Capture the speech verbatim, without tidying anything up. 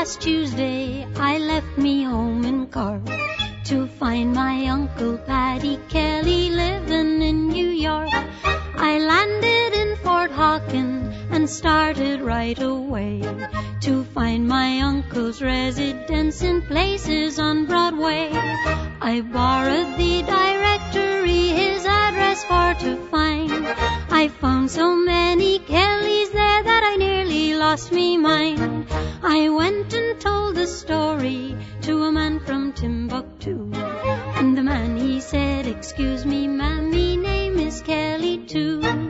last Tuesday I left me home in car to find my Uncle Paddy Kelly living in New York. I landed in Fort Hawken and started right away to find my uncle's residence in places on Broadway. I borrowed the directory, his address for to find. I found so many Kellys there that I nearly lost me mind. I went and told the story to a man from Timbuktu, and the man he said, "Excuse me, ma'am, me name is Kelly too."